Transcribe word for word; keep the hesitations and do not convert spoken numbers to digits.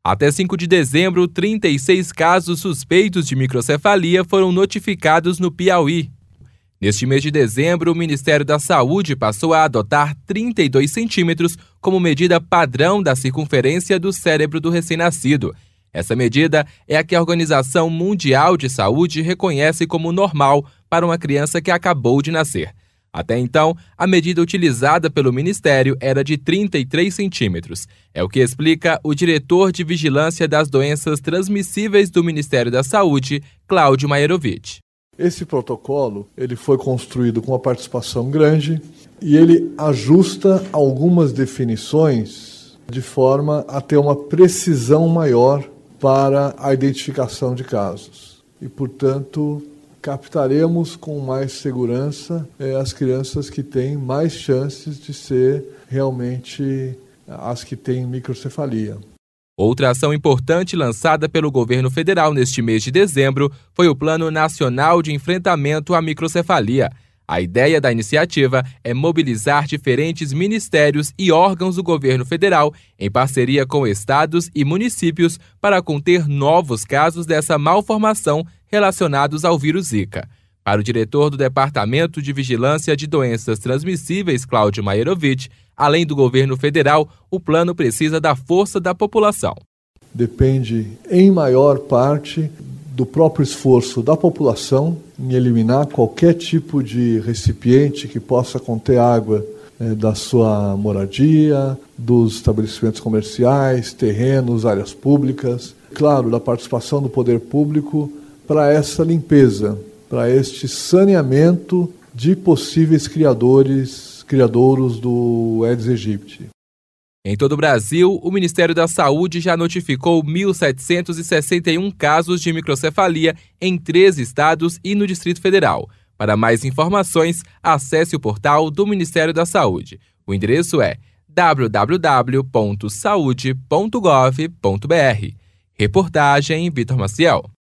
Até cinco de dezembro, trinta e seis casos suspeitos de microcefalia foram notificados no Piauí. Neste mês de dezembro, o Ministério da Saúde passou a adotar trinta e dois centímetros como medida padrão da circunferência do cérebro do recém-nascido. Essa medida é a que a Organização Mundial de Saúde reconhece como normal para uma criança que acabou de nascer. Até então, a medida utilizada pelo Ministério era de trinta e três centímetros. É o que explica o diretor de Vigilância das Doenças Transmissíveis do Ministério da Saúde, Cláudio Maierovitch. Esse protocolo ele foi construído com uma participação grande e ele ajusta algumas definições de forma a ter uma precisão maior para a identificação de casos. E, portanto, captaremos com mais segurança é, as crianças que têm mais chances de ser realmente as que têm microcefalia. Outra ação importante lançada pelo governo federal neste mês de dezembro foi o Plano Nacional de Enfrentamento à Microcefalia. A ideia da iniciativa é mobilizar diferentes ministérios e órgãos do governo federal, em parceria com estados e municípios, para conter novos casos dessa malformação relacionados ao vírus Zika. Para o diretor do Departamento de Vigilância de Doenças Transmissíveis, Cláudio Maierovitch, além do governo federal, o plano precisa da força da população. Depende, em maior parte, do próprio esforço da população em eliminar qualquer tipo de recipiente que possa conter água eh, da sua moradia, dos estabelecimentos comerciais, terrenos, áreas públicas. Claro, da participação do poder público para essa limpeza, para este saneamento de possíveis criadores, criadouros do Aedes aegypti. Em todo o Brasil, o Ministério da Saúde já notificou mil setecentos e sessenta e um casos de microcefalia em três estados e no Distrito Federal. Para mais informações, acesse o portal do Ministério da Saúde. O endereço é w w w ponto saude ponto gov ponto b r. Reportagem Vitor Maciel.